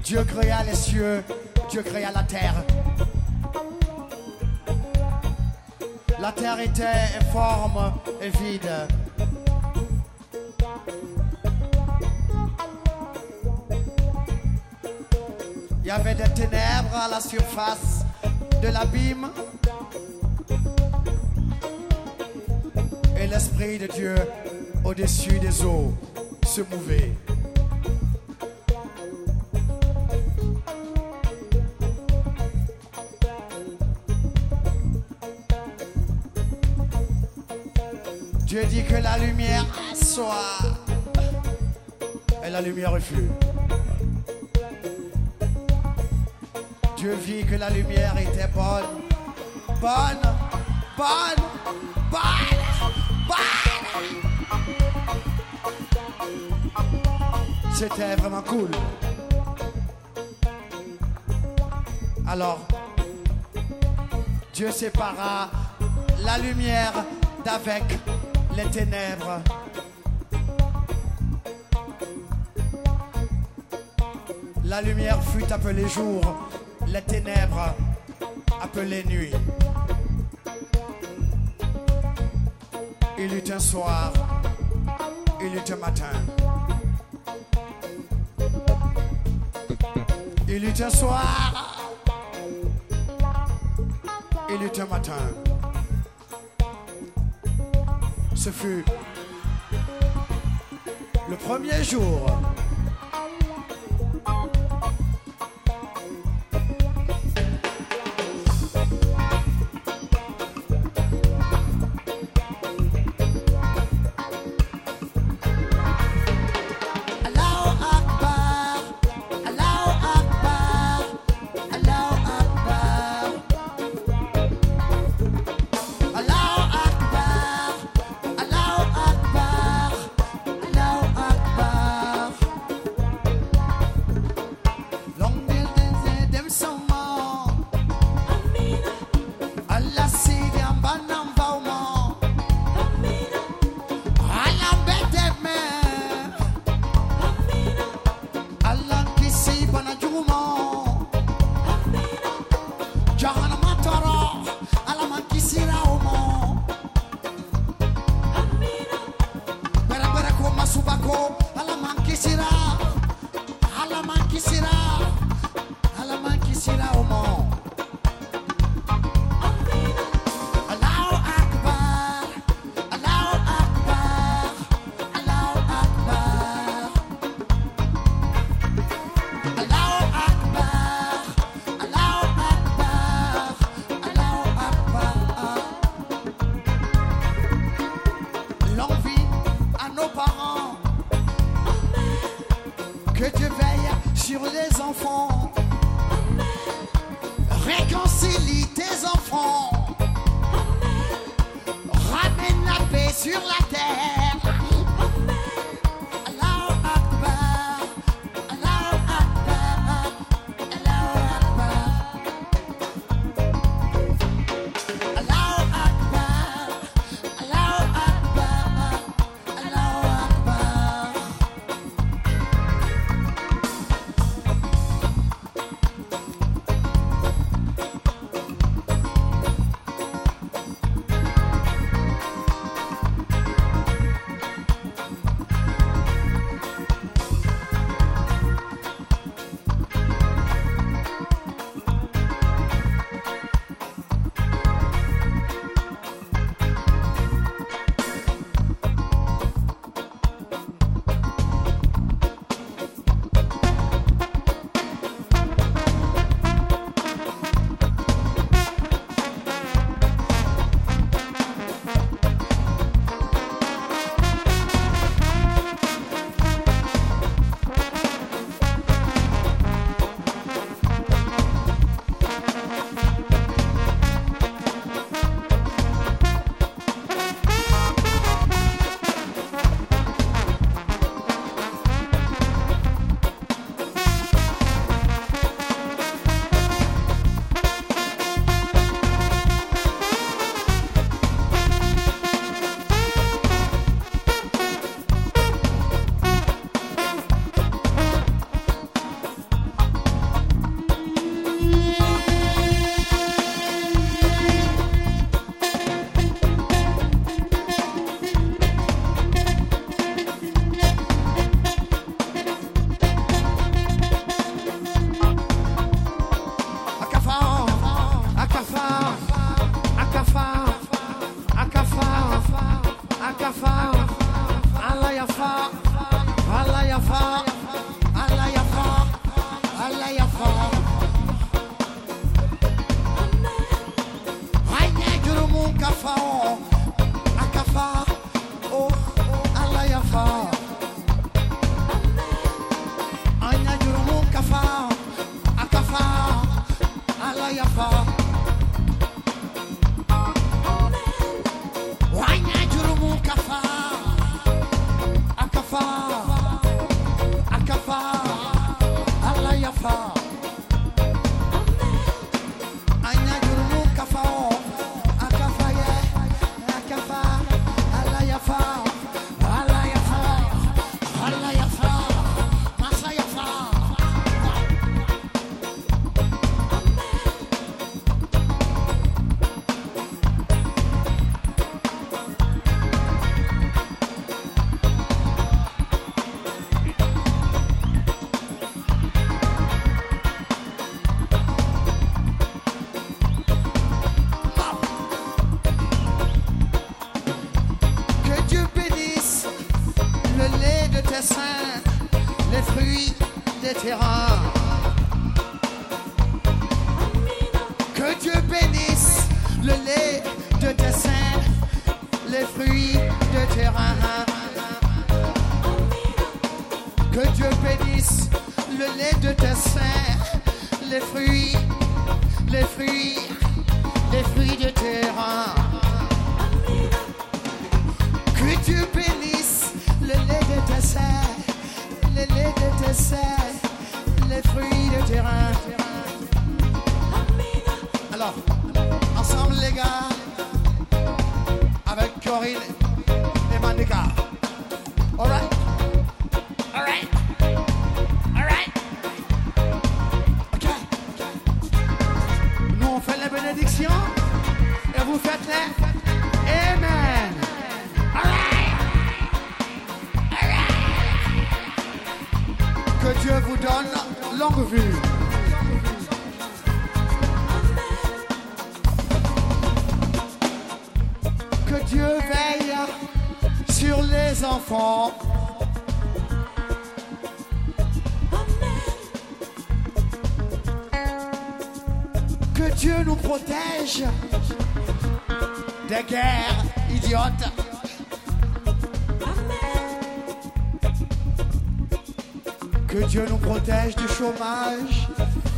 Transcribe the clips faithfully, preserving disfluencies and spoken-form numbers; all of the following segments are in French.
Dieu créa les cieux, Dieu créa la terre. La terre était informe et vide. Il y avait des ténèbres à la surface de l'abîme. Et l'Esprit de Dieu au-dessus des eaux se mouvait. Dieu dit que la lumière soit. Et la lumière fut. Dieu vit que la lumière était bonne. Bonne, bonne, bonne, bonne. C'était vraiment cool. Alors, Dieu sépara la lumière d'avec les ténèbres. La lumière fut appelée jour, les ténèbres appelées nuit. Il eut un soir, il eut un matin. Il eut un soir, il eut un matin. Ce fut le premier jour. les fruits des terrains. Que Dieu bénisse le lait de tes seins, les fruits de terrain. Que Dieu bénisse le lait de tes seins, les fruits, les fruits, les fruits de terrain. Que Dieu bénisse le lait de tes seins, le lait de tes seins, les fruits de terrain. Alors, ensemble les gars, avec Corinne et Manika. All right? All right? All right? OK. Nous on fait les bénédictions et vous faites les Amen. All right? All right? Que Dieu vous donne longue vue. Que Dieu veille sur les enfants. Que Dieu nous protège des guerres idiotes. Que Dieu nous protège du chômage.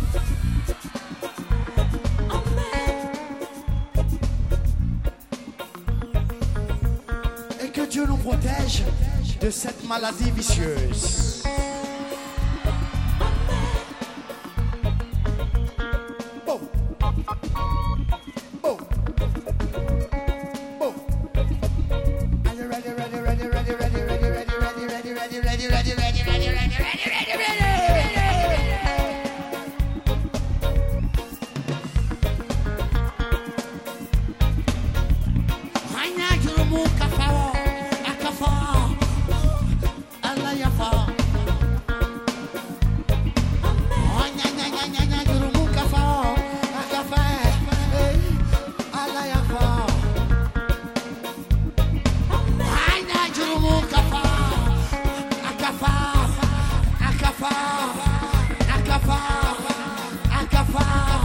Et que Dieu nous protège de cette maladie vicieuse. Oh. Oh. Oh. Are you ready, ready, ready, ready, ready, ready, ready, ready, ready, ready, ready, ready, ready, ready, ready, ready, ready, ready, ready. Akafar, akafar, akafar.